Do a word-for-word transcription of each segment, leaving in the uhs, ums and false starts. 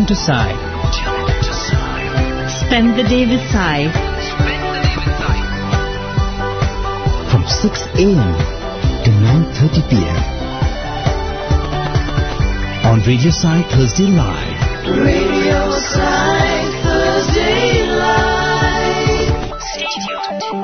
into Sai. Tune into Sai. Spend the day with Sai. Spend the day with Sai. From six a.m. to nine thirty p.m. on Radio Sai Thursday Live. Radio Sai Thursday Live. Stay tuned.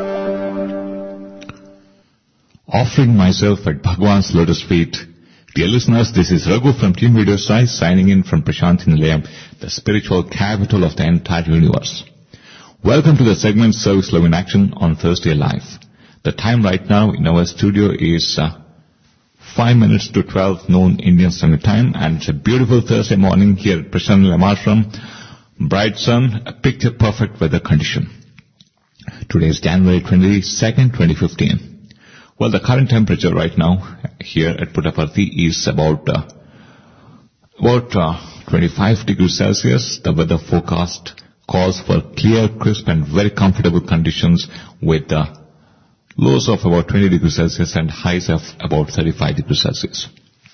Offering myself at Bhagwan's lotus feet. Dear listeners, this is Raghu from Team Radio Sai signing in from Prashanthi Nilayam, the spiritual capital of the entire universe. Welcome to the segment Service Love in Action on Thursday Live. The time right now in our studio is uh, five minutes to twelve noon Indian Standard Time, and it's a beautiful Thursday morning here at Prashanthi Nilayam Ashram. Bright sun, a picture perfect weather condition. Today is January twenty-second, twenty fifteen. Well, the current temperature right now here at Puttaparthi is about uh, about uh, twenty-five degrees Celsius. The weather forecast calls for clear, crisp and very comfortable conditions with uh, lows of about twenty degrees Celsius and highs of about thirty-five degrees Celsius.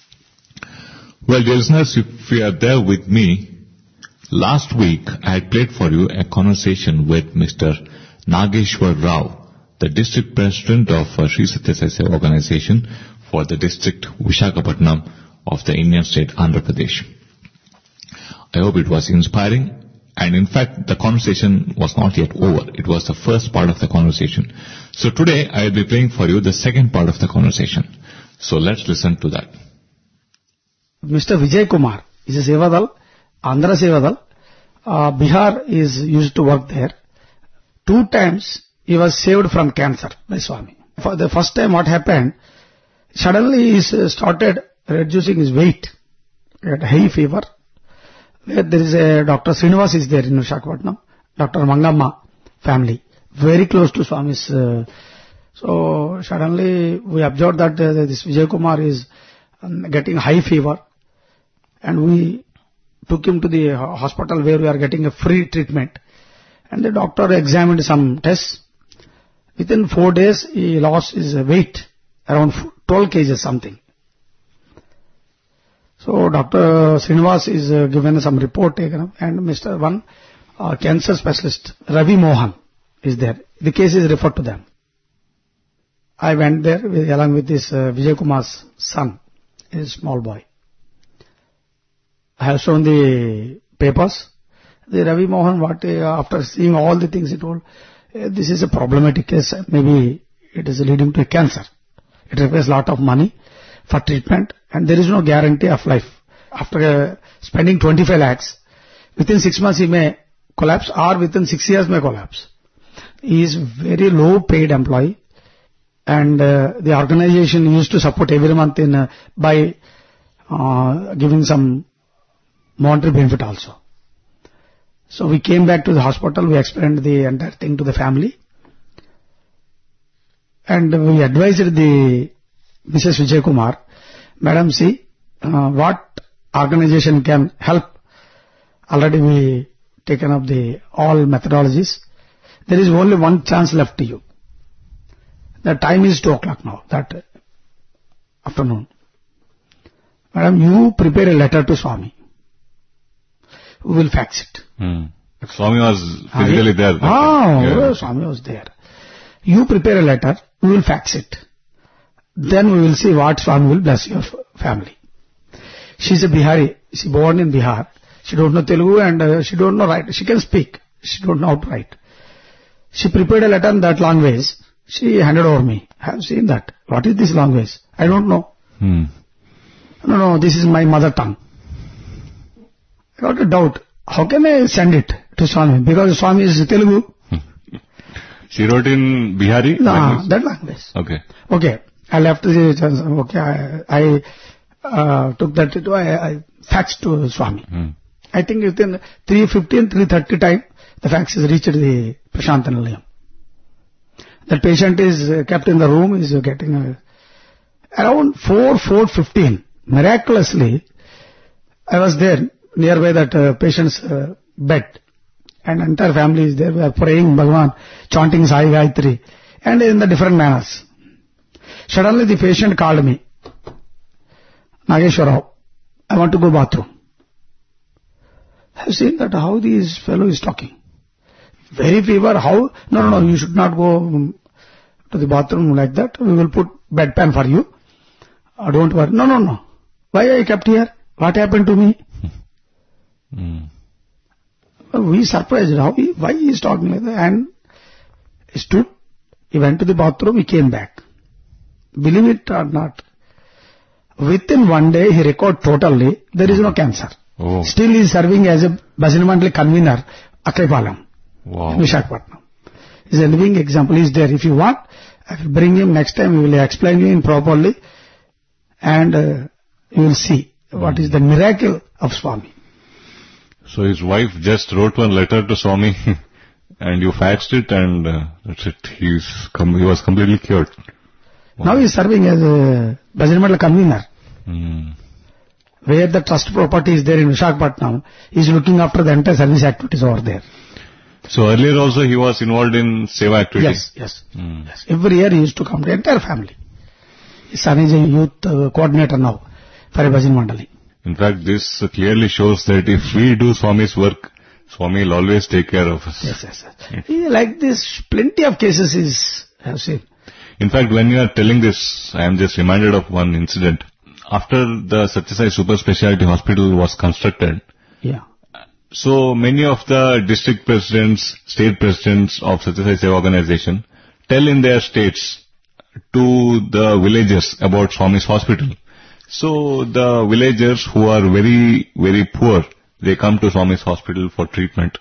Well, dear listeners, if you are there with me, last week I had played for you a conversation with Mister Nageshwar Rao, the district president of uh, Sri Satya Sai Seva organization for the district Visakhapatnam of the Indian state Andhra Pradesh. I hope it was inspiring, and in fact the conversation was not yet over. It was the first part of the conversation. So today I will be playing for you the second part of the conversation. So let's listen to that. Mister Vijay Kumar is a Sevadal, Andhra Sevadal. Uh, Bihar is used to work there. Two times he was saved from cancer by Swami. For the first time what happened, suddenly he started reducing his weight. He had high fever. There is a Doctor Srinivas is there in Visakhapatnam, Doctor Mangamma family, very close to Swami's. Uh, so suddenly we observed that uh, this Vijay Kumar is um, getting high fever, and we took him to the hospital where we are getting a free treatment. And the doctor examined some tests. Within four days, he lost his weight, around twelve kgs something. So Doctor Srinivas is uh, given some report taken up, and Mister One uh, cancer specialist, Ravi Mohan, is there. The case is referred to them. I went there with, along with this uh, Vijay Kumar's son, a small boy. I have shown the papers. The Ravi Mohan, what, uh, after seeing all the things he told, uh, this is a problematic case. Maybe it is leading to a cancer. It requires a lot of money for treatment, and there is no guarantee of life. After uh, spending twenty-five lakhs, within six months he may collapse, or within six years may collapse. He is very low paid employee, and uh, the organization used to support every month in uh, by uh, giving some monetary benefit also. So we came back to the hospital, we explained the entire thing to the family, and we advised the Missus Vijay Kumar, Madam, see, uh, what organization can help. Already we taken up the all methodologies. There is only one chance left to you. The time is two o'clock now, that afternoon. Madam, you prepare a letter to Swami. We will fax it. Hmm. Swami was physically there. Ah, yeah. Swami was there. You prepare a letter, we will fax it. Then we will see what Swami will bless your family. She is a Bihari. She born in Bihar. She don't know Telugu and uh, she don't know write. She can speak. She don't know how to write. She prepared a letter in that language. She handed over me. I have seen that. What is this language? I don't know. Hmm. No, no, this is my mother tongue. I got a doubt. How can I send it to Swami? Because Swami is Telugu. She wrote in Bihari? No, language? that language. Okay. Okay. I left the, okay, I, I uh, took that, to, I, I faxed to Swami. Hmm. I think within three fifteen, three thirty time, the fax is reached the Prashanthi Nilayam. The patient is uh, kept in the room, is uh, getting uh, around four, four fifteen. Miraculously, I was there nearby that uh, patient's uh, bed, and entire family is there. We are praying Bhagavan, chanting Sai Gayatri, and in the different manners. Suddenly the patient called me, Nageshwar Rao, I want to go bathroom. I've seen that how this fellow is talking. Very fever, how? No, no, no, you should not go um, to the bathroom like that. We will put bedpan for you. Uh, don't worry. No, no, no. Why I kept here? What happened to me? Mm. Well, we surprised. How he, why he is talking like that? And he stood, he went to the bathroom, he came back. Believe it or not, within one day he recovered totally. There is no cancer. Oh. Still he is serving as a Bhajan Mandali convener, Akkaipalam, Wow. Visakhapatnam. He is a living example. He is there. If you want, I will bring him next time. We will explain you in properly, and uh, you will see what is the miracle of Swami. So his wife just wrote one letter to Swami and you faxed it and uh, that's it. He's com- he was completely cured. Wow. Now he is serving as a Bhajan Mandali convener. Mm. Where the trust property is there in Visakhapatnam, he is looking after the entire service activities over there. So earlier also he was involved in seva activities? Yes, yes. Mm. yes. Every year he used to come to the entire family. His son is a youth uh, coordinator now for a Bhajan Mandali. In fact, this clearly shows that if we do Swami's work, Swami will always take care of us. Yes, yes, yes. Yeah. Like this, plenty of cases is, I have seen. In fact, when you are telling this, I am just reminded of one incident. After the Satya Sai Super Speciality Hospital was constructed, Yeah. so many of the district presidents, state presidents of Satya Sai Seva Organization tell in their states to the villagers about Swami's hospital. So the villagers who are very, very poor, they come to Swami's hospital for treatment.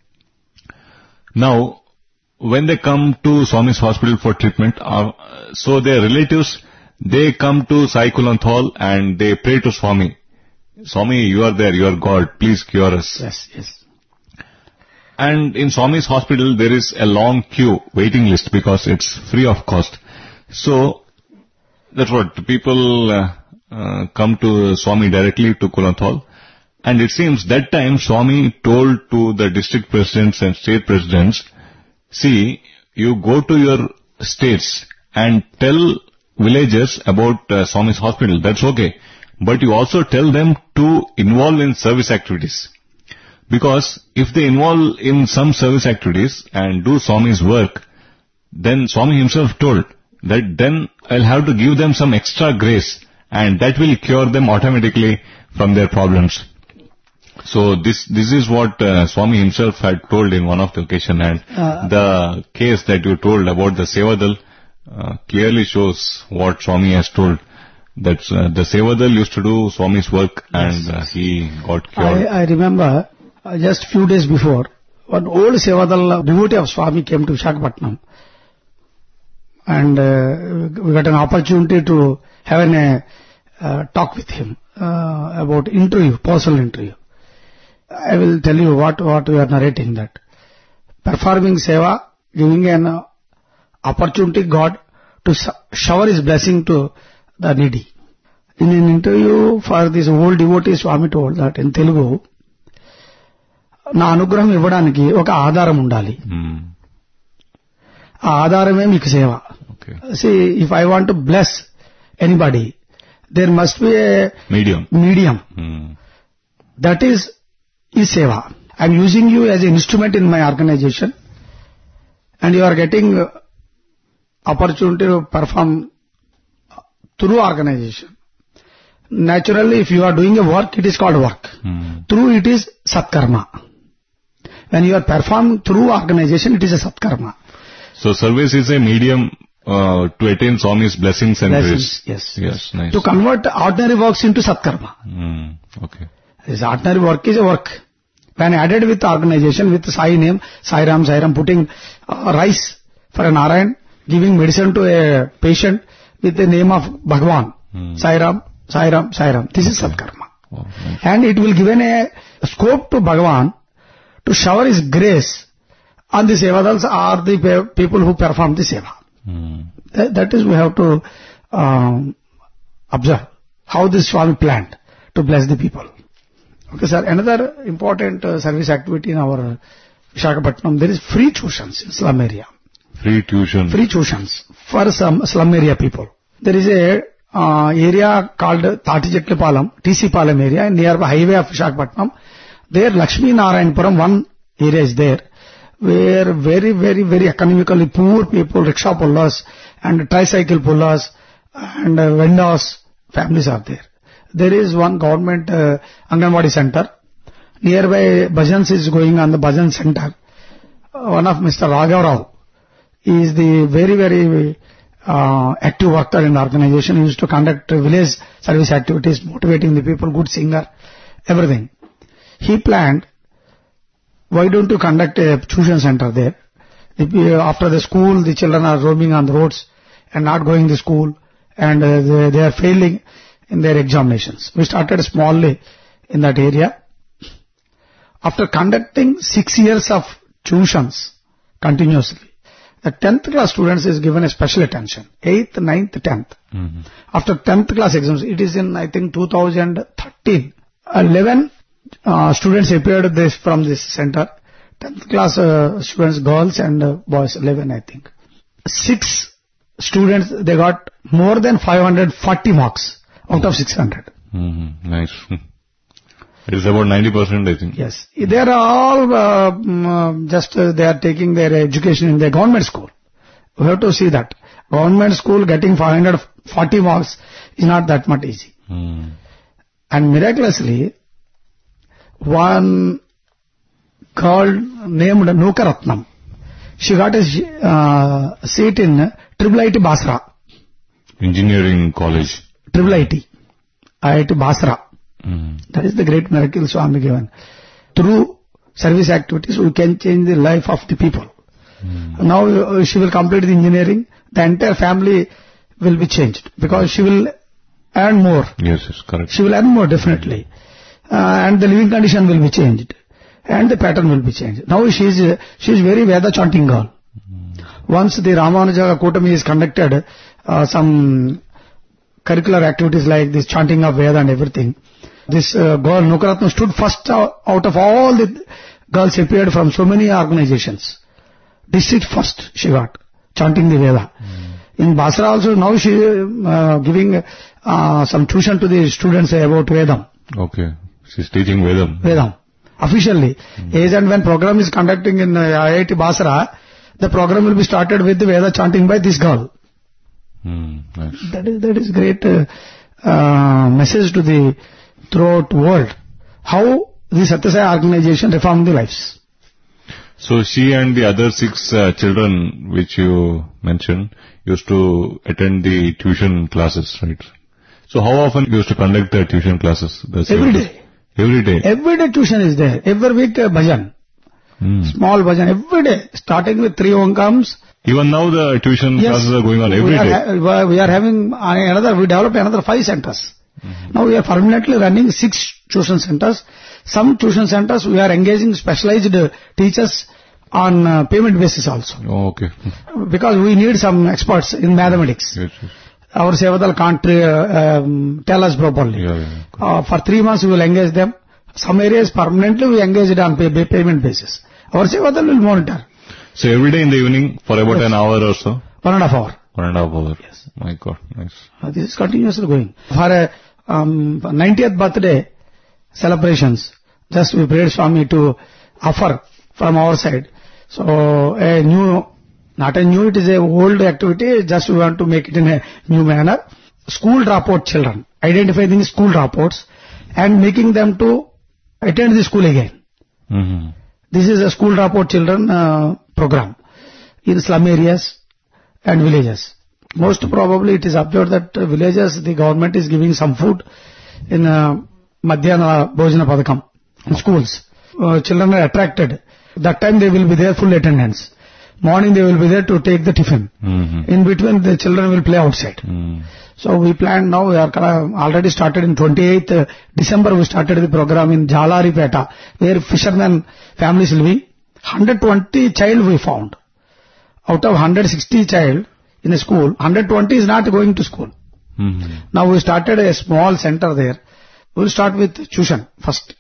Now, when they come to Swami's hospital for treatment, uh, so their relatives, they come to Sai Kulanthal and they pray to Swami. Swami, you are there, you are God, please cure us. Yes, yes. And in Swami's hospital, there is a long queue, waiting list, because it's free of cost. So, that's what, people uh, uh, come to Swami directly to Kulanthal. And it seems that time Swami told to the district presidents and state presidents, see, you go to your states and tell villagers about uh, Swami's hospital, that's okay. But you also tell them to involve in service activities. Because if they involve in some service activities and do Swami's work, then Swami himself told that then I'll have to give them some extra grace and that will cure them automatically from their problems. So this this is what uh, Swami himself had told in one of the occasion, and Uh, the case that you told about the Sevadal uh, clearly shows what Swami has told. That uh, the Sevadal used to do Swami's work and uh, he got cured. I, I remember uh, just few days before, one old Sevadal devotee of Swami came to Visakhapatnam, and uh, we got an opportunity to have an, a uh, talk with him uh, about interview, personal interview. I will tell you what, what we are narrating, that performing seva, giving an uh, opportunity God to shower His blessing to the needy. In an interview for this old devotee, Swami told that in Telugu, నా అనుగ్రహం ఇవ్వడానికి ఒక ఆధారం ఉండాలి. Hmm. ఆ ఆధారమే మీకు సేవ. Okay. See, if I want to bless anybody, there must be a Medium. medium. Hmm. That is is seva. I am using you as an instrument in my organization, and you are getting opportunity to perform through organization. Naturally, if you are doing a work, it is called work. Hmm. Through it is satkarma. When you are performing through organization, it is a satkarma. So service is a medium uh, to attain Swami's blessings and Blessings, grace. yes, Yes, nice. To convert ordinary works into satkarma. Hmm. Okay. This ordinary work is a work. When added with organization, with Sai name, Sai Ram, Sai Ram, putting uh, rice for an Narayan, giving medicine to a patient with the name of Bhagwan, Hmm. Sai Ram, Sai Ram, Sai Ram. This is satkarma. Wow, nice. And it will given a scope to Bhagwan to shower his grace on the sevadals or the pe- people who perform the seva. Hmm. That, that is, we have to um, observe how this Swami planned to bless the people. Okay, sir. Another important uh, service activity in our uh, Visakhapatnam, there is free tuitions in slum area. Free tuition. Free tuitions for some slum area people. There is a uh, area called Tatijetlapalam, T C Palam area, nearby highway of Visakhapatnam. There Lakshmi Narayanpuram, one area is there, where very, very, very economically poor people, rickshaw pullers and tricycle pullers and uh, vendors, families are there. There is one government uh, Anganwadi center. Nearby bhajans is going on the bhajan center. Uh, one of Mister Raghav Rao is the very, very uh, active worker in the organization. He used to conduct village service activities, motivating the people, good singer, everything. He planned, why don't you conduct a tuition center there? The, uh, after the school, the children are roaming on the roads and not going to school, and uh, they, they are failing in their examinations. We started smallly in that area. After conducting six years of tuitions continuously, the tenth class students is given a special attention. eighth, ninth, tenth. Mm-hmm. After tenth class exams, it is in I think two thousand thirteen, eleven uh, students appeared this from this center. tenth class uh, students, girls and uh, boys, eleven I think. Six students, they got more than five hundred forty marks out of six hundred. Mm-hmm. Nice. It is about ninety percent, I think. Yes. They are all uh, um, just, uh, they are taking their education in the government school. We have to see that. Government school getting five hundred forty marks is not that much easy. Mm. And miraculously, one girl named Nukaratnam, she got a uh, seat in Triple I T Basra. Engineering college. Triple I T. I I T Basra. Mm. That is the great miracle Swami given. Through service activities, we can change the life of the people. Mm. Now uh, she will complete the engineering. The entire family will be changed because she will earn more. Yes, yes, correct. She will earn more definitely, uh, and the living condition will be changed, and the pattern will be changed. Now she is uh, she is very Veda chanting girl. Mm. Once the Ramanuja Kutami is conducted, uh, some curricular activities like this chanting of Veda and everything. This uh, girl, Nukaratna, stood first out of all the girls appeared from so many organizations. District first she got, chanting the Veda. Mm. In Basra also, now she uh, giving uh, some tuition to the students about Vedam. Okay. She's teaching Vedam. Vedam. Officially. Mm. As and when program is conducting in uh, I I T Basra, the program will be started with the Veda chanting by this girl. Mm. Nice. That is, that is great uh, uh, message to the throughout world, how the Satya Sai organization reformed the lives. So she and the other six uh, children which you mentioned used to attend the tuition classes, right? So how often you used to conduct the tuition classes? The Every day. Every day? Every day tuition is there. Every week uh, bhajan. Mm. Small bhajan. Every day. Starting with three omkams. Even now the tuition yes, classes are going on every we are day? Ha- we are having another, we developed another five centers. Mm-hmm. Now we are permanently running six tuition centers. Some tuition centers we are engaging specialized uh, teachers on uh, payment basis also. Oh, okay. Because we need some experts in mathematics. Yes, yes. Our Sevadal can't uh, um, tell us properly. Yeah, yeah, okay. uh, for three months we will engage them. Some areas permanently we engage it on pay, pay, payment basis. Our Sevadal will monitor. So every day in the evening for about yes. an hour or so? One and a half hour. One and a half hour. Yes. My God, nice. Uh, this is continuously going. For a um, ninetieth birthday celebrations, just we prayed Swami to offer from our side. So a new, not a new, it is a old activity, just we want to make it in a new manner. School dropout children, identifying school dropouts and making them to attend the school again. Mm-hmm. This is a school dropout children uh, program in slum areas and villages. Most probably it is observed that uh, villages, the government is giving some food in uh, Madhyana Bhojana Padakam in schools. Uh, children are attracted. That time they will be there full attendance. Morning they will be there to take the tiffin. Mm-hmm. In between the children will play outside. Mm. So we plan now, we are already started in twenty-eighth uh, December we started the program in Jalaripeta where fishermen families living. one hundred twenty child we found. Out of one hundred sixty child in a school, one hundred twenty is not going to school. Mm-hmm. Now we started a small center there. We will start with tuition first.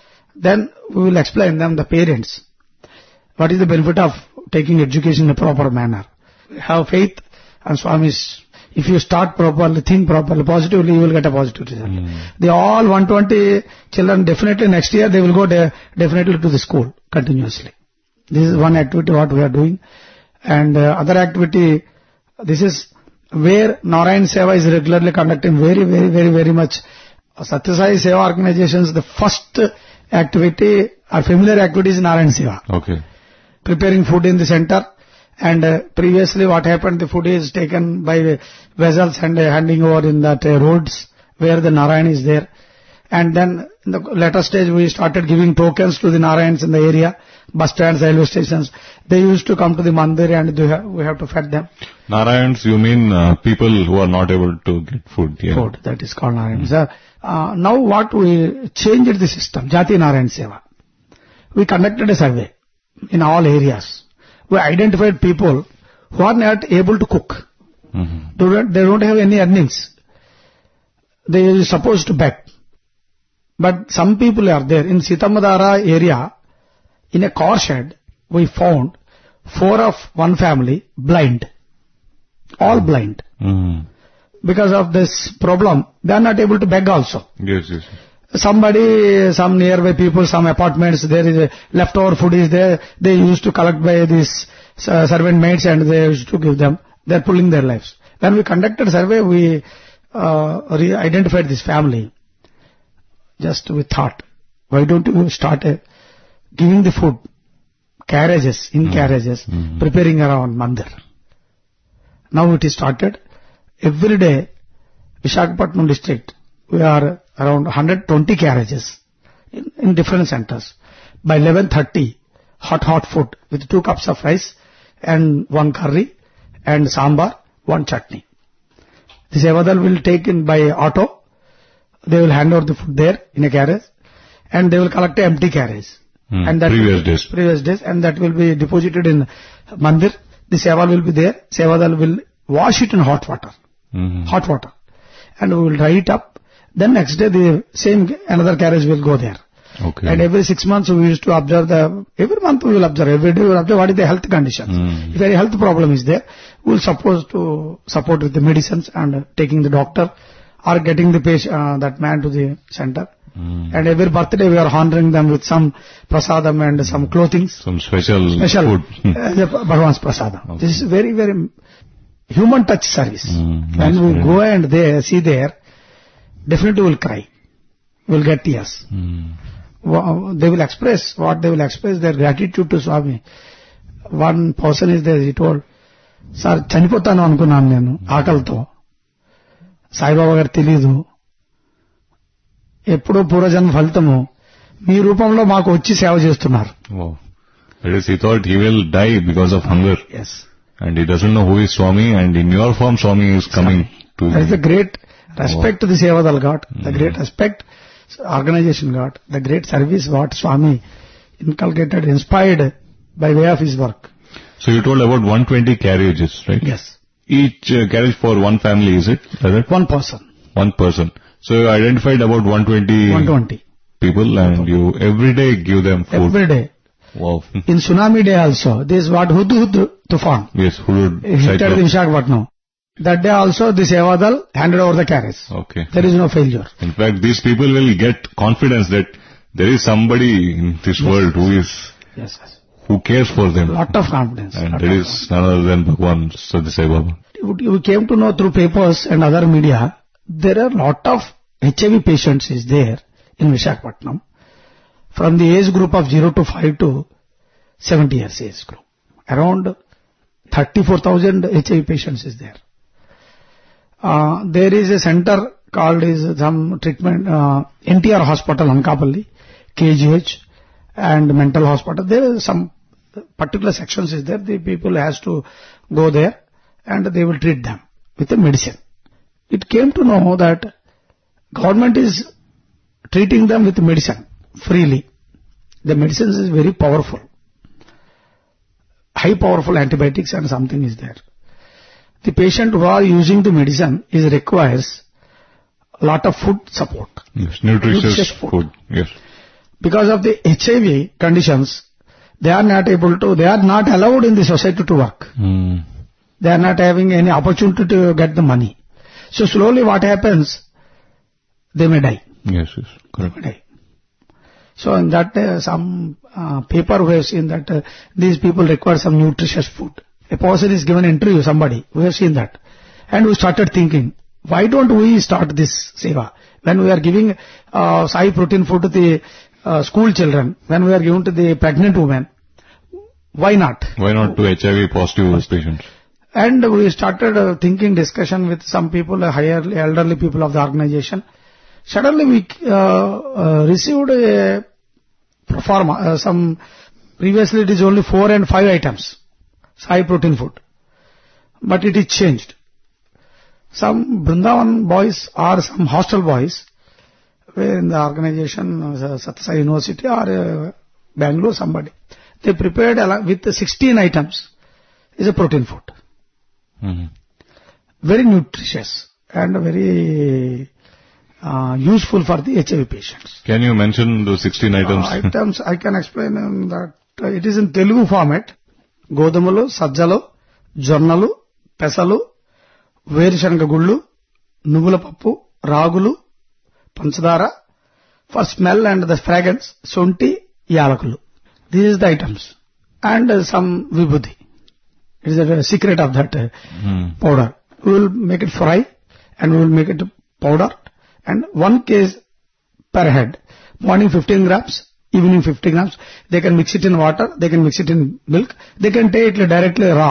Then we will explain them, the parents, what is the benefit of taking education in a proper manner. Have faith and Swami's If you start properly, think properly, positively, you will get a positive result. Mm. They all one hundred twenty children, definitely next year they will go de- definitely to the school continuously. This is one activity what we are doing. And uh, other activity, this is where Narayan Seva is regularly conducting very, very, very, very much. Satya Sai Seva organizations, the first activity or familiar activity is Narayan Seva. Okay. Preparing food in the center. And uh, previously what happened, the food is taken by vessels and uh, handing over in that uh, roads where the Narayan is there. And then in the later stage we started giving tokens to the Narayans in the area, bus stands, railway stations. They used to come to the mandir and they have, we have to feed them. Narayans, you mean uh, people who are not able to get food? Yeah. Food, that is called Narayan. So, uh, now what we changed the system, Jati Narayan Seva. We conducted a survey in all areas. We identified people who are not able to cook. Mm-hmm. They don't, they don't have any earnings. They are supposed to beg. But some people are there. In Sitamadara area, in a car shed, we found four of one family blind. All blind. Mm-hmm. Because of this problem, they are not able to beg also. Yes, yes. Somebody, some nearby people, some apartments, there is a leftover food is there, they used to collect by these uh, servant maids and they used to give them. They are pulling their lives. When we conducted survey, we uh, re- identified this family. Just we thought, why don't you start uh, giving the food, carriages, in mm. carriages, mm. preparing around mandir. Now it is started. Every day, Visakhapatnam district, we are around one hundred twenty carriages in, in different centers. By eleven thirty, hot, hot food with two cups of rice and one curry and sambar, one chutney. The Sevadal will take in by auto. They will hand over the food there in a carriage and they will collect an empty carriage. Hmm. And that Previous will, days. Previous days and that will be deposited in mandir. The Seval will be there. Sevadal will wash it in hot water. Mm-hmm. Hot water. And we will dry it up. Then next day the same, another carriage will go there. Okay. And every six months we used to observe the, every month we will observe, every day we will observe what is the health conditions. Mm. If any health problem is there, we will supposed to support with the medicines and uh, taking the doctor or getting the patient, uh, that man to the center. Mm. And every birthday we are honoring them with some prasadam and some clothing. Some special, Special food. uh, the Bhagwan's prasadam. Okay. This is very, very human touch service. Mm, when nice, we very go and they see there, definitely will cry. Will get tears. Mm. Wow, they will express what they will express their gratitude to Swami. One person is there, he told, Sir, చనిపోతాను అనుకున్నాను నేను ఆకలితో సాయిబాబా గారు తెలీదు ఎప్పుడో పూర్వజన్మ ఫలితము మీ రూపంలో మాకు వచ్చి సేవ చేస్తున్నారు. Wow. That is, he thought he will die because of hunger. Yes. And he doesn't know who is Swami, and in your form Swami is coming to That is the great respect Wow. the Sevadal got, the Mm. great respect organization got, the great service what Swami inculcated, inspired by way of his work. So you told about one hundred twenty carriages, right? Yes. Each uh, carriage for one family, is it? Is it? One person. One person. So you identified about one hundred twenty one hundred twenty. people and you every day give them food. Every day. Wow. In tsunami day also, this is what Hud Hud Tufan. Yes, Hudud It hit at the cyclone. Visakhapatnam. That day also the Sevadal handed over the carriage. Okay. There is no failure. In fact, these people will get confidence that there is somebody in this world who is, Yes, yes. who cares for them. Lot of confidence. And lot that of is none other than Bhagwan Satya Sai Baba. confidence. We came to know through papers and other media, there are lot of H I V patients is there in Visakhapatnam from the age group of zero to five to seventy years age group. Around thirty-four thousand H I V patients is there. Uh, there is a center called is some treatment, uh, N T R hospital, Anakapalli, K G H and mental hospital. There is some particular sections is there. The people has to go there and they will treat them with a medicine. It came to know that government is treating them with medicine freely. The medicine is very powerful. High powerful antibiotics and something is there. The patient who are using the medicine is requires a lot of food support. Yes, nutritious, Nutritious food. food. Yes. Because of the H I V conditions, they are not able to, they are not allowed in the society to work. Mm. They are not having any opportunity to get the money. So slowly what happens, they may die. Yes, yes, correct. They may die. So in that uh, some uh, paper we have seen that uh, these people require some nutritious food. A person is given an interview, somebody, we have seen that. And we started thinking, why don't we start this seva? When we are giving uh, Sai protein food to the uh, school children, when we are giving to the pregnant women, why not? Why not to H I V positive patients? And we started uh, thinking discussion with some people, uh, higher elderly people of the organization. Suddenly we uh, uh, received a proforma, uh, some, previously it is only four and five items, Sai protein food. But it is changed. Some Brindavan boys or some hostel boys were in the organization, uh, Satyasai University or uh, Bangalore, somebody. They prepared along with sixteen items is a protein food. Mm-hmm. Very nutritious and very uh, useful for the H I V patients. Can you mention those sixteen items? Uh, items I can explain in that uh, it is in Telugu format. Godumalu, Sajjalu, Jornalu, Pesalu, వేరుశనగ గుళ్ళు, నువ్వుల పప్పు, రాగులు, పంచదార, for smell and the fragrance, శొంఠి, యాలకులు. These is the items. And uh, some vibhuti. It is a secret of that uh, Hmm. powder. We will make it fry and we will make it powder. And one case per head. Morning fifteen grams, evening fifty grams. They can mix it in water, they can mix it in milk, they can take it directly raw.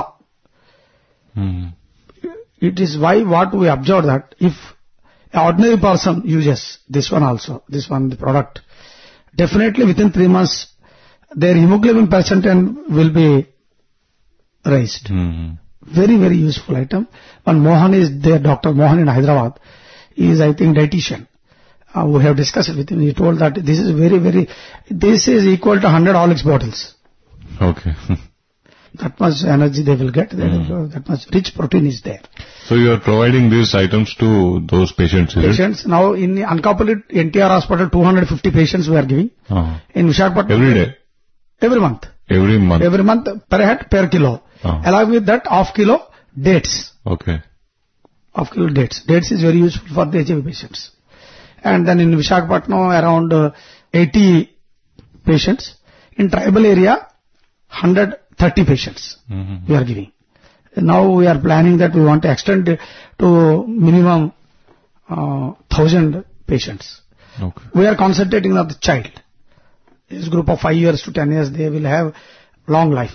Hmm. It is why what we observe that if an ordinary person uses this one also, this one, the product, definitely within three months, their hemoglobin percentage will be raised. Hmm. Very, very useful item. One Mohan is there, Doctor Mohan in Hyderabad. He is, I think, dietitian. Uh, we have discussed it with him. He told that this is very, very, this is equal to one hundred Horlicks bottles. Okay. That much energy they will get. They Hmm. will, that much rich protein is there. So you are providing these items to those patients, is it? Patients, now in the Ankapalit N T R hospital, two hundred fifty patients we are giving. Uh-huh. In Visakhapatnam. Every day? Every month. Every month? Every month per head, per kilo. Uh-huh. Along with that, half kilo dates. Okay. Half kilo dates. Dates is very useful for the H I V patients. And then in Visakhapatnam, around uh, eighty patients. In tribal area, one hundred thirty patients Mhm. we are giving. Now we are planning that we want to extend it to minimum uh, one thousand patients. Okay. We are concentrating on the child. This group of five years to ten years, they will have long life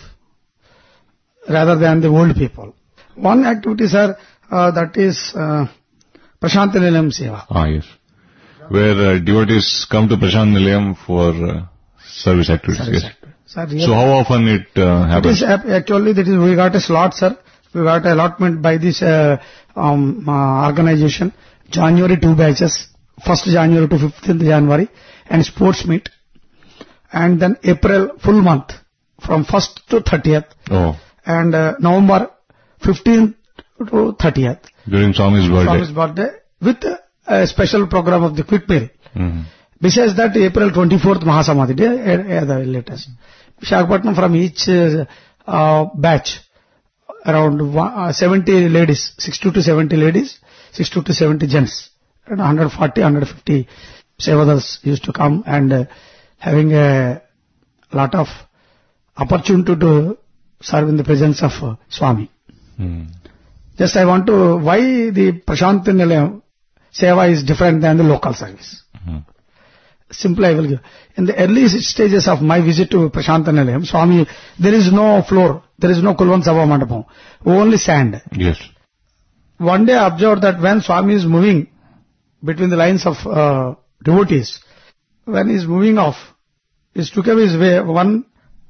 rather than the old people. One activity, sir, uh, that is uh, Prashant Nilayam Seva. Ah, yes. Where uh, devotees come to Prashant Nilayam for uh, service activities. Service Yes. activity. Sir, really, So how often it uh, it happens? is ap- actually that is we got a slot, sir. We got allotment by this uh, um, uh, organization. January two batches, first January to fifteenth January, and sports meet. And then April full month from first to thirtieth, Oh, and uh, November fifteenth to thirtieth. during Swami's birthday. Swami's birthday with uh, a special program of the quick meal. Mhm. Besides that, April twenty-fourth Mahasamadhi day, uh, uh, the latest. Visakhapatnam, from each uh, uh, batch, around one, uh, seventy ladies, sixty to seventy ladies, sixty to seventy gents, and one hundred forty, one hundred fifty sevadars used to come and uh, having a lot of opportunity to serve in the presence of uh, Swami. Hmm. Just I want to, why the Prashant Nilayam Seva is different than the local service. Mhm. Simply I will give. In the early stages of my visit to Prashant Nilayam, Swami, there is no floor, there is no Kulvan Sabha Mandapam, only sand. Yes. One day I observed that when Swami is moving between the lines of uh, devotees, when he is moving off, he took away his way one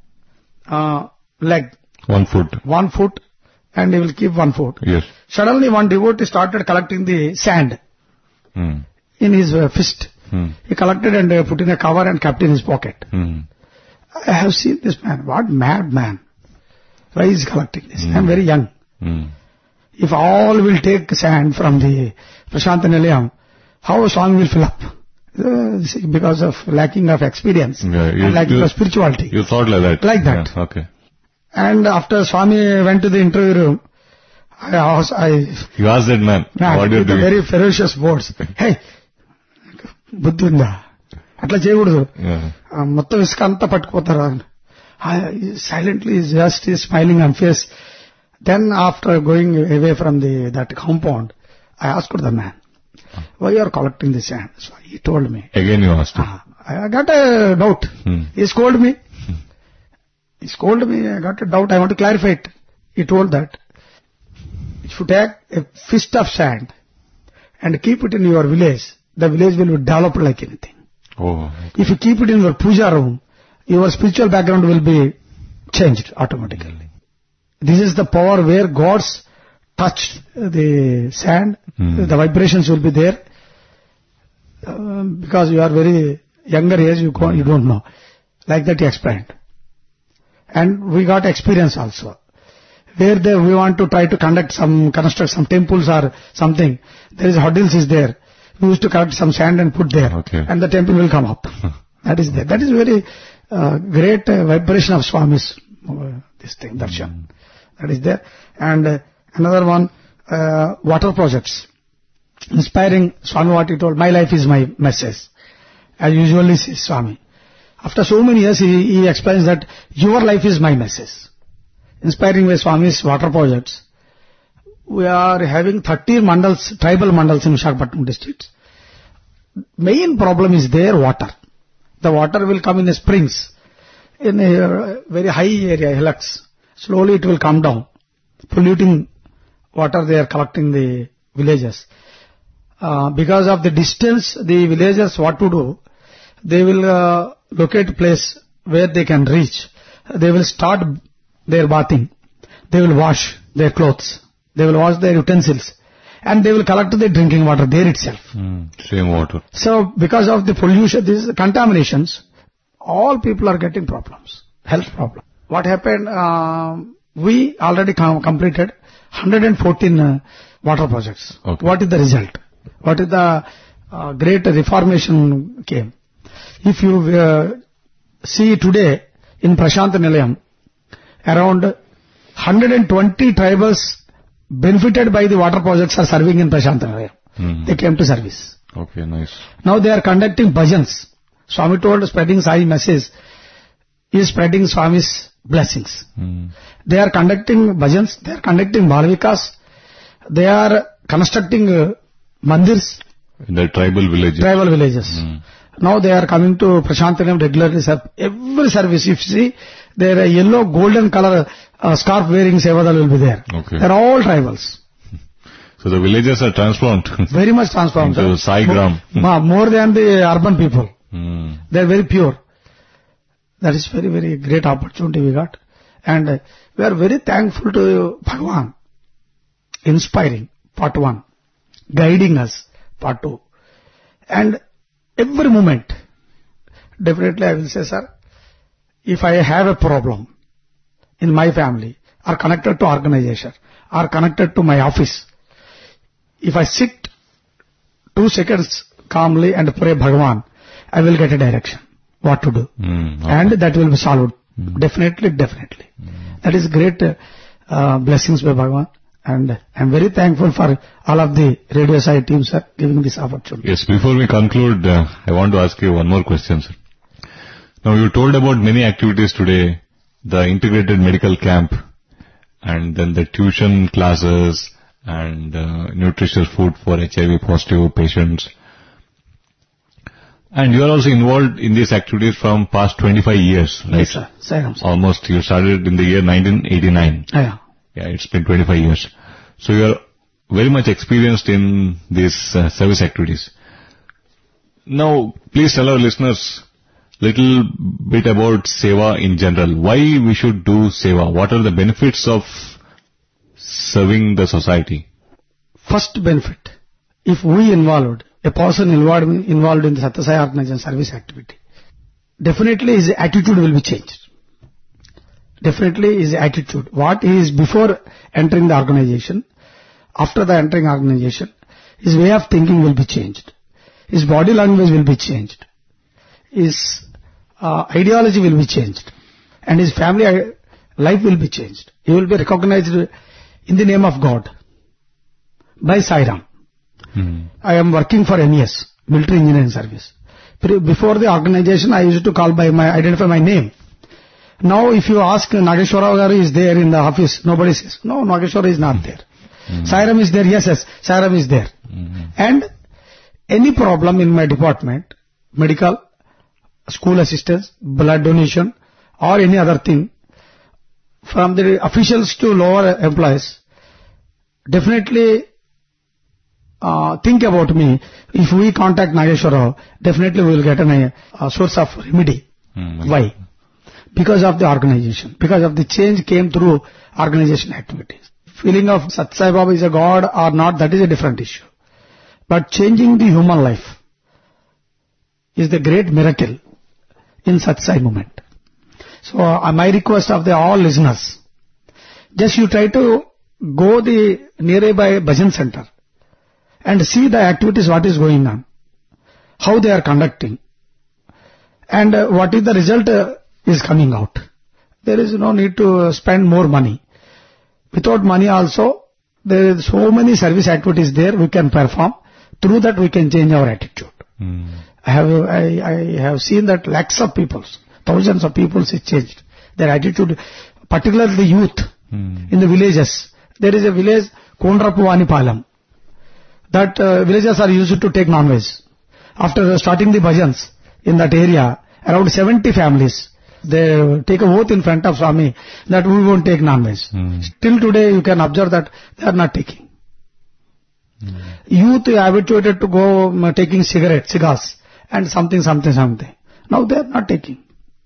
uh, leg, One foot. one foot, and he will keep one foot. Yes. Suddenly one devotee started collecting the sand Hmm. in his uh, fist. Hmm. He collected and uh, put in a cover and kept in his pocket. Hmm. I have seen this man. What mad man. Why is he collecting this? Hmm. I am very young. Hmm. If all will take sand from the Prashant Nilayam, how Swami will fill up? Uh, see, because of lacking of experience Yeah, you- and lacking you- of spirituality. You thought like that? Like that. Yeah, okay. And after Swami went to the interview room, I asked, I, You asked that man, man, what do you with do? the very ferocious words, hey, బుద్ధి ఉందా అట్లా చేయకూడదు Yeah. ఆ, మొత్తం ఇసుక అంతా పట్టుకుపోతారా silently just smiling on face then after going away from the that compound I asked the man why are collecting this sand so he told me Again you asked him. I got a doubt Hmm. he scolded me he scolded me I got a doubt I want to clarify it he told that if you take a fist of sand and keep it in your village the village will be developed like anything. Oh. If you keep it in your puja room, your spiritual background will be changed automatically. This is the power where gods touch the sand, Hmm. the vibrations will be there. Um, because you are very younger age, you, can't- you don't know. Like that he explained. And we got experience also. Where there we want to try to conduct some, construct some temples or something, there is hurdles is there. We used to collect some sand and put there, Okay. and the temple will come up. That is there. That is very uh, great uh, vibration of Swami's, uh, this thing, darshan. That is there. And uh, another one, uh, water projects. Inspiring Swami what he told, my life is my message. As usually says Swami. After so many years, he, he explains that your life is my message. Inspiring by Swami's water projects. We are having thirty mandals, tribal mandals in Visakhapatnam district. Main problem is their water. The water will come in the springs, in a very high area, hillocks. Slowly it will come down, polluting water they are collecting the villages. Uh, because of the distance, the villagers what to do, they will uh, locate a place where they can reach. They will start their bathing. They will wash their clothes. They will wash their utensils. And they will collect the drinking water there itself. Hmm. Same water. So because of the pollution, these contaminations, all people are getting problems, health problems. What happened, um, we already com- completed one hundred fourteen uh, water projects. Okay. What is the result? What is the uh, great reformation came? If you uh, see today in Prashant Nilayam, around one hundred twenty tribals benefited by the water projects are serving in Prashant Nilayam. Hmm. They came to service. Okay, nice. Now they are conducting bhajans. Swami told spreading Sai message is spreading Swami's blessings. Hmm. They are conducting bhajans, they are conducting Balavikas, they are constructing uh, mandirs, In the tribal villages. tribal villages. Hmm. Now they are coming to Prashantanam regularly. Sir. Every service, if you see, there are yellow, golden color uh, scarf wearing Sevadal will be there. Okay. They are all tribals. So the villages are transformed. Very much transformed. Into sir. Sai Gram. More, more than the urban people. Hmm. They are very pure. That is very, very great opportunity we got. And uh, we are very thankful to Bhagavan. Inspiring, part one. Guiding us, part two. And every moment, definitely I will say, sir, if I have a problem in my family, or connected to organization, or connected to my office, if I sit two seconds calmly and pray Bhagavan, I will get a direction, what to do. Hmm. And that will be solved. Definitely, definitely. That is great uh, uh, blessings by Bhagavan. And I am very thankful for all of the Radio Sai team, sir, giving this opportunity. Yes, before we conclude, uh, I want to ask you one more question, sir. Now, you told about many activities today, the integrated medical camp, and then the tuition classes, and uh, nutritious food for H I V positive patients. And you are also involved in these activities from past twenty-five years, right? Yes, sir. Sairam, sir. Almost, you started in the year nineteen eighty-nine. Yeah. Yeah, it's been twenty-five years. So you are very much experienced in these uh, service activities. Now, please tell our listeners little bit about Seva in general. Why we should do Seva? What are the benefits of serving the society? First benefit, if we involved, a person involved, involved in the Satyasai organization service activity, definitely his attitude will be changed. Definitely his attitude. What he is before entering the organization, after the entering organization, his way of thinking will be changed. His body language will be changed. His uh, ideology will be changed. And his family uh, life will be changed. He will be recognized in the name of God, by Sairam. Hmm. I am working for M E S, Military Engineering Service. Pre- Before the organization, I used to call by my, identify my name. Now if you ask Nageshwara Garu is there in the office, nobody says, no, Nageshwara is not there. Hmm. Sairam is there, yes, yes, Sairam is there. Hmm. And any problem in my department, medical, school assistance, blood donation, or any other thing, from the officials to lower employees, definitely uh, think about me. If we contact Nageshwara, definitely we will get an, a source of remedy. Hmm. Why? Because of the organization. Because of the change came through organization activities. Feeling of Sat Sai Baba is a God or not, that is a different issue. But changing the human life is the great miracle in Sat Sai movement. So uh, my request of the all listeners, just you try to go the nearby bhajan center and see the activities what is going on, how they are conducting, and uh, what is the result uh, is coming out. There is no need to uh, spend more money. Without money also, there is so many service activities there we can perform. Through that we can change our attitude. Hmm. I have I, I have seen that lakhs of people, thousands of people is changed. Their attitude, particularly the youth Hmm. in the villages. There is a village, Kondrapuvani Palam. That uh, villagers are used to take non-veg. After starting the bhajans in that area, around seventy families, they take a oath in front of Swami that we won't take non-veg. Hmm. Till today you can observe that they are not taking. Hmm. Youth are habituated to go um, taking cigarette, cigars and something, something, something. Now they are not taking.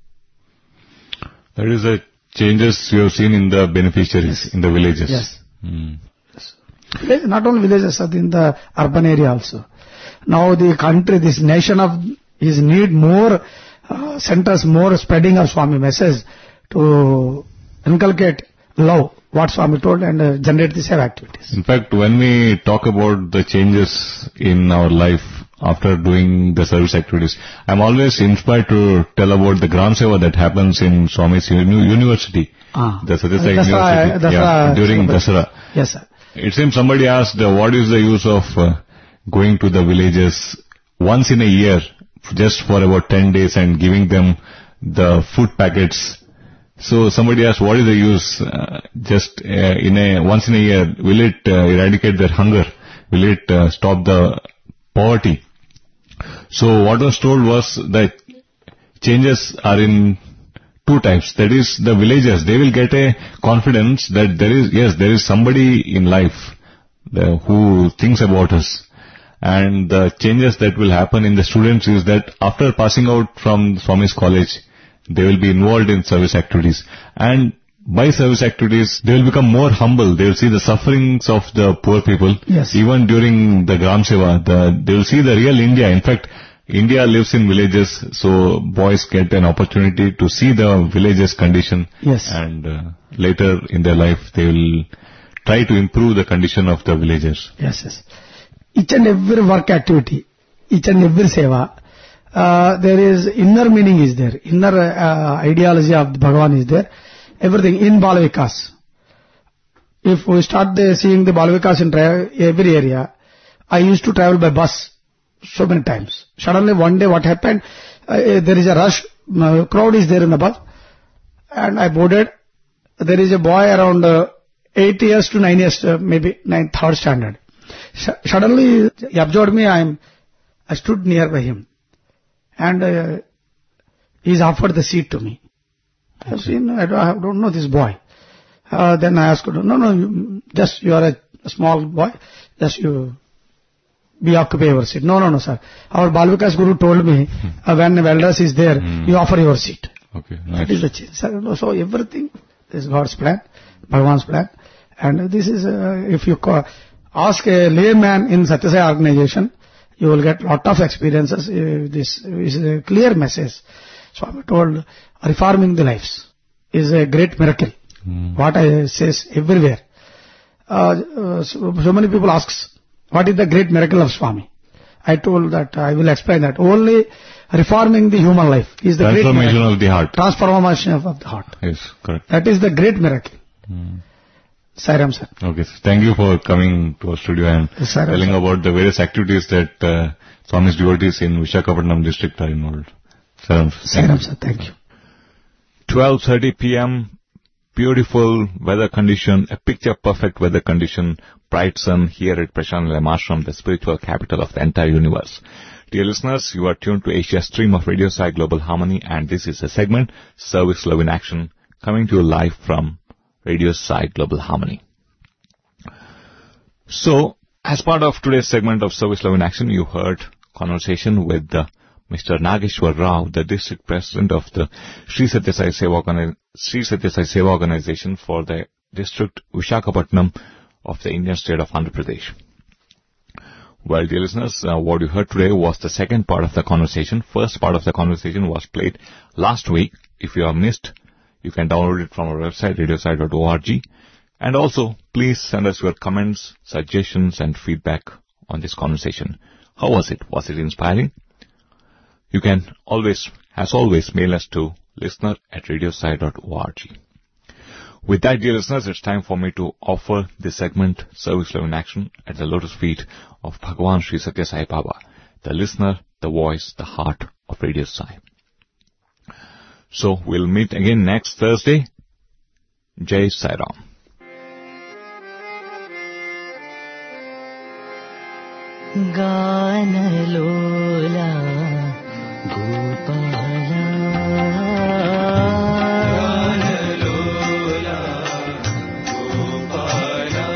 That is the changes you have seen in the beneficiaries, Yes. in the villages. Yes. Hmm. Village- Not only villages, but in the urban area also. Now the country, this nation of is need more uh, centers, more spreading of Swami message to inculcate love, what Swami told, and uh, generate the same activities. In fact, when we talk about the changes in our life after doing the service activities, I'm always inspired to tell about the Gram Seva that happens in Swami's uni- university. Ah. The Sathya Sai Dasara- University. Dasara- yeah, during Dasara. Dasara. Yes, sir. It seems somebody asked, uh, what is the use of uh, going to the villages once in a year, just for about ten days and giving them the food packets. So somebody asked, what is the use, uh, just uh, in a, once in a year, will it uh, eradicate their hunger? Will it uh, stop the poverty? So what was told was that changes are in two types. That is, the villagers, they will get a confidence that there is, yes, there is somebody in life the, who thinks about us. And the changes that will happen in the students is that after passing out from Swami's college, they will be involved in service activities. And by service activities, they will become more humble. They will see the sufferings of the poor people. Yes. Even during the Gram Seva, the, they will see the real India. In fact, India lives in villages, so boys get an opportunity to see the villages' condition. Yes. And uh, later in their life, they will try to improve the condition of the villagers. Yes, yes. Each and every work activity, each and every seva, uh, there is inner meaning is there, inner uh, ideology of the Bhagavan is there. Everything in Balavikas. If we start the, seeing the Balavikas in tra- every area, I used to travel by bus so many times. Suddenly one day what happened, uh, there is a rush, uh, crowd is there in the bus, and I boarded. There is a boy around uh, eight years to nine years, uh, maybe nine, third standard. Sh- suddenly he observed me. I am, I stood nearby him, and uh, he's offered the seat to me. I have seen, I don't, I don't know this boy. Uh, then I asked, no, no, you, just you are a, a small boy, just you be occupy your seat. No, no, no, sir. Our Balvikas Guru told me uh, when Veldras is there, Hmm. you offer your seat. Okay, That is nice. the change. Sir, so everything is God's plan, Bhagavan's plan. And this is, uh, if you call, ask a layman in Satya Sai organization, you will get lot of experiences. Uh, this is a clear message. So I'm told, reforming the lives is a great miracle. Hmm. What I says everywhere. Uh, uh, so, so many people asks, what is the great miracle of Swami? I told that I will explain that. Only reforming the human life is the great Transformation miracle. of the heart. Transformation of the heart. Yes, correct. That is the great miracle. Hmm. Sairam, sir. Okay, sir. Thank you for coming to our studio and Yes, sir. telling about the various activities that uh, Swami's devotees in Visakhapatnam district are involved. Sairam, sir. Sairam, sir. Thank you. twelve thirty p.m. Beautiful weather condition, a picture-perfect weather condition, bright sun here at Prashant Nilayam Ashram, the spiritual capital of the entire universe. Dear listeners, you are tuned to Asia's stream of Radio Sai Global Harmony, and this is a segment, Service Love in Action, coming to you live from Radio Sai Global Harmony. So, as part of today's segment of Service Love in Action, you heard conversation with uh, Mister Nageshwar Rao, the district president of the Sri Satya Sai Seva, Organi- Sri Satya Sai Seva Organization for the district Visakhapatnam of the Indian state of Andhra Pradesh. Well, dear listeners, uh, what you heard today was the second part of the conversation. First part of the conversation was played last week. If you have missed, you can download it from our website, radio sai dot org. And also, please send us your comments, suggestions, and feedback on this conversation. How was it? Was it inspiring? You can always, as always, mail us to listener at radio sai dot org. With that, dear listeners, it's time for me to offer this segment, Service Love in Action, at the lotus feet of Bhagavan Sri Satya Sai Baba, the listener, the voice, the heart of Radio Sai. So, we'll meet again next Thursday. Jai Sai Ram. Ganalola Gopala Ganalola Gopala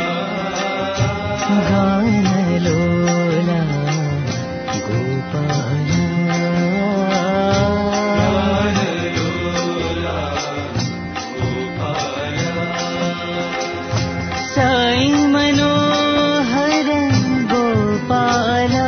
Ganalola Gopala Ganalola Gopala Sai Manohar Gopala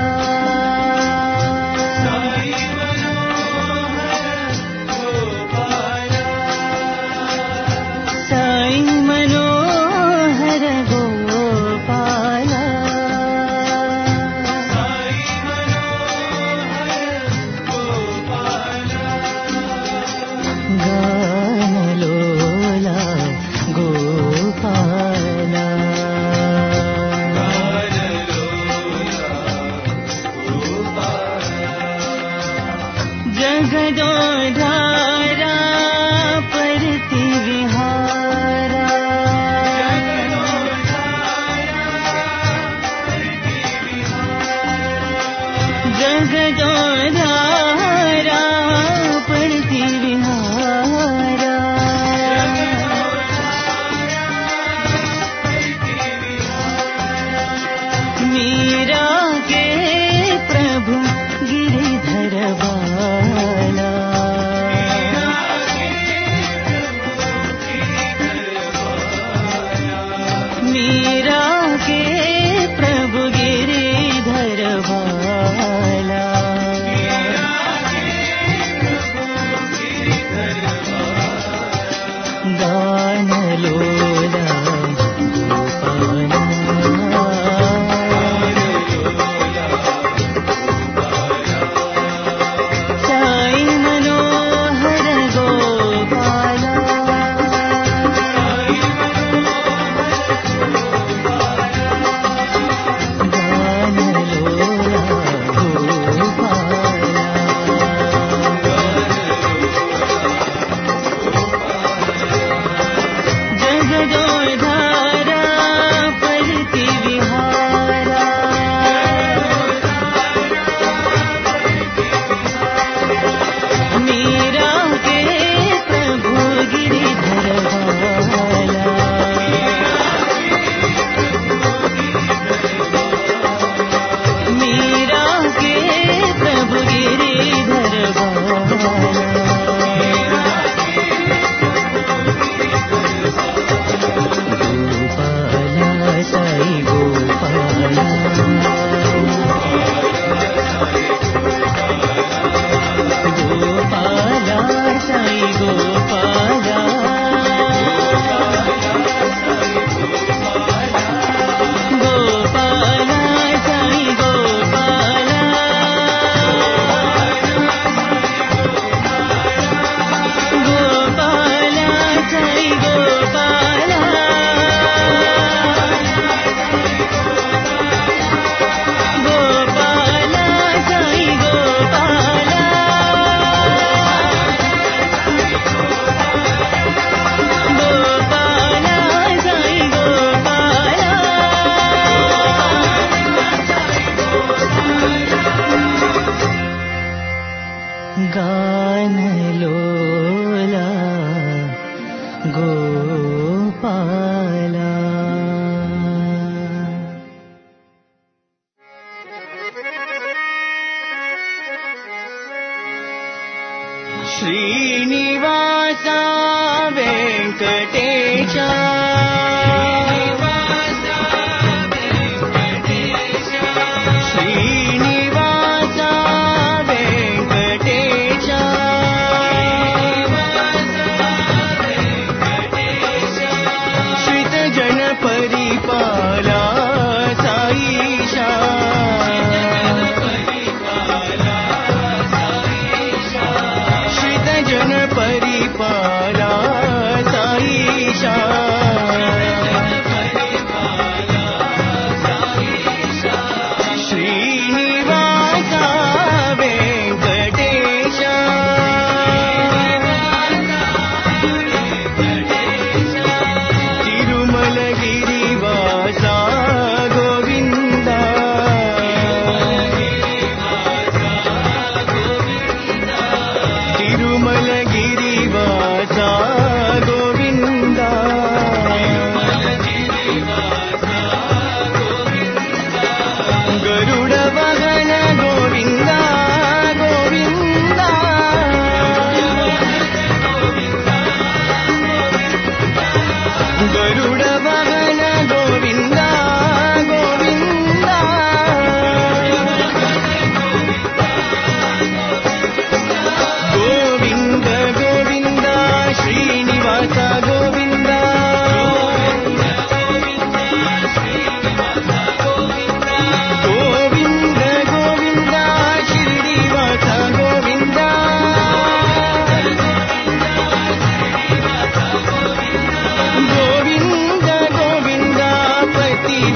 Gopala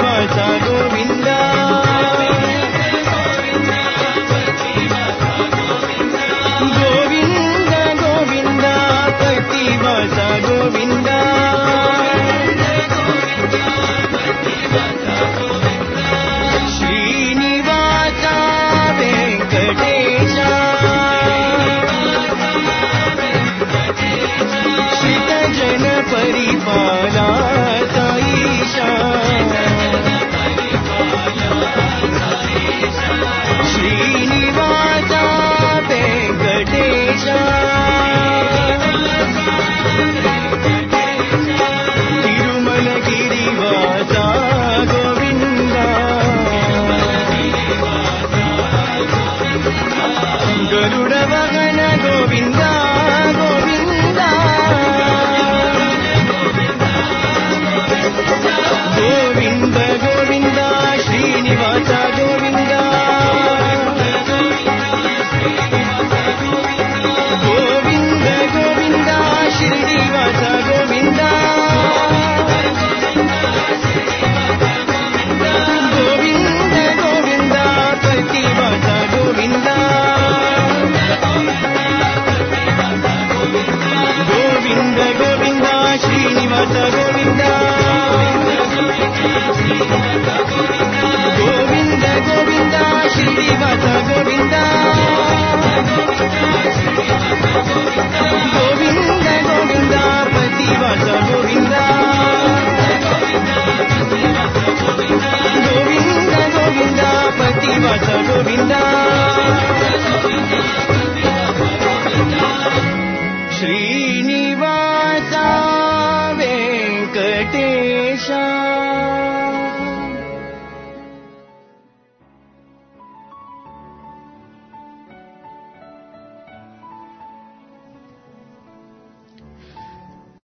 bhajan